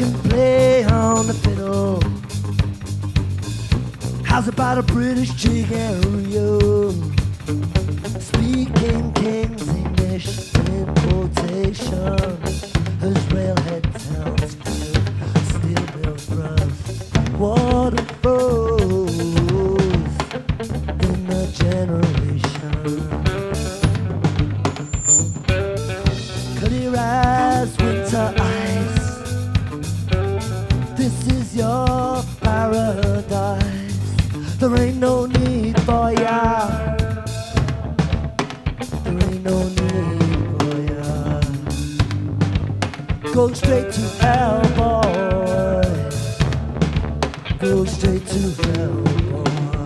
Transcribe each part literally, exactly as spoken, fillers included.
can play on the fiddle. How's about a British chick and Rio? Speaking King's English in quotation. His railhead towns still built rough. Water flows in the generation. Clear as winter ice. This is your paradise. There ain't no need for ya. There ain't no need for ya. Go straight to hell, boy. Go straight to hell, boy.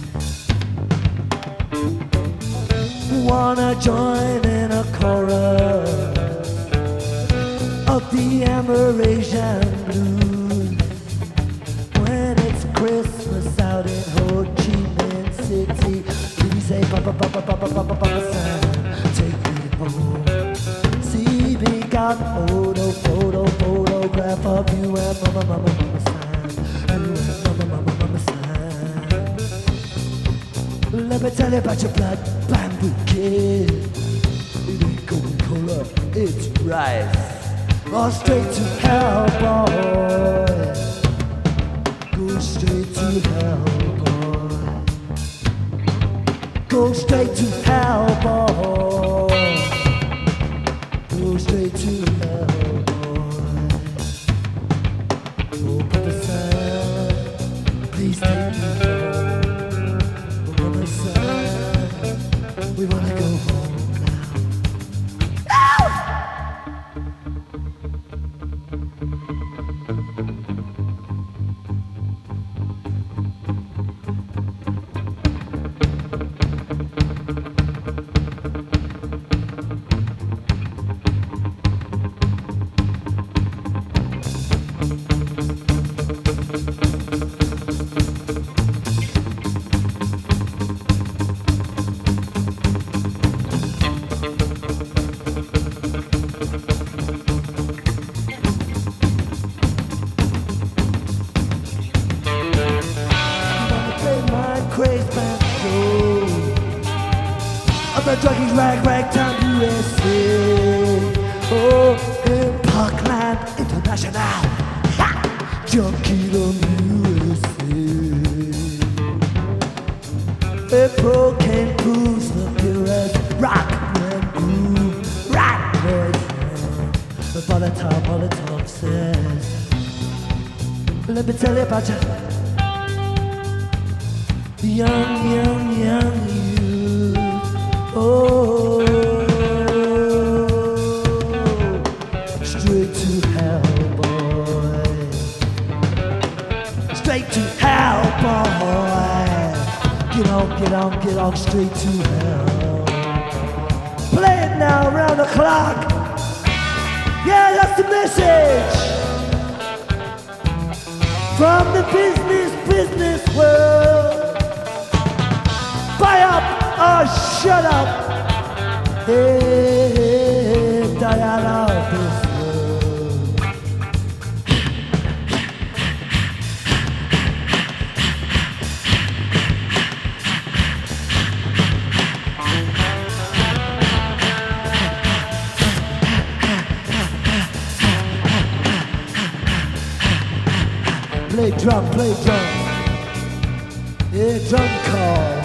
Wanna join in a chorus of the Amerasian blues when it's Christmas out in Ho Chi Minh City. We say Papa Papa Papa Papa Papa San, take me home. See me got photo photo photograph of you and Mama Mama Mama San, you and Mama Mama Mama San. Let me tell you about your blood bamboo kid. It ain't Coca-Cola, it's rice. Or straight to hell, boy. Go straight to hell, boy. Go straight to hell, boy. Go straight to hell, boy. Oh, Papa San, please take me home. Oh, Mama San, we wanna go home now. Ow! Craze banjo of the druggies rag rag town U S A. Oh, in Parkland International, ha! Junkie U S A. A cocaine proves the purest rock and groove, rock poison. The volatile Molotov says, let me tell you about you. Young, young, young you. Oh, straight to hell, boy. Straight to hell, boy. Get on, get on, get on, straight to hell. Play it now, round the clock. Yeah, that's the message from the business, business world. Buy up or shut up. Hey, hey, die out of this world. Play drum, play drum. Yeah, drum call.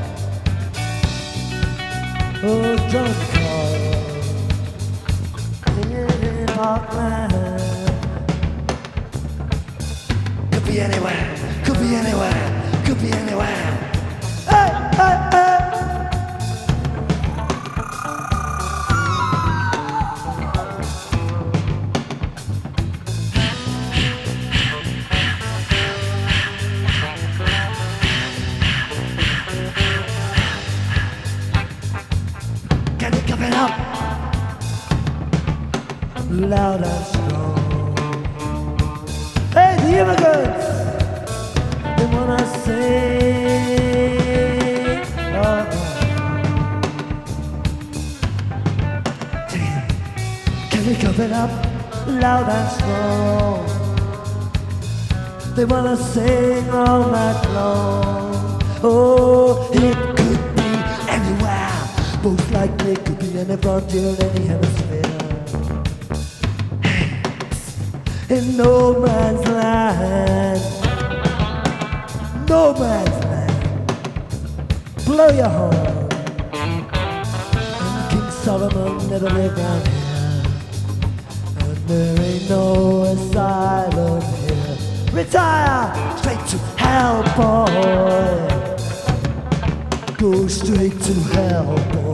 Oh, drum call in Parkland. Could be anywhere, could be anywhere, could be anywhere. Hey, hey, hey. Can you give it up? Loud and strong. Hey, the immigrants, they wanna sing. Oh, damn. Can you give it up? loud and strong. They wanna sing all night long. Oh, it could be anywhere. Most likely could be any frontier in any hemisphere. Hey, in no man's land, no man's land. Blow your horn. And King Solomon never lived down here, and there ain't no asylum here. Retire straight to hell, boy. Go straight to hell, boy.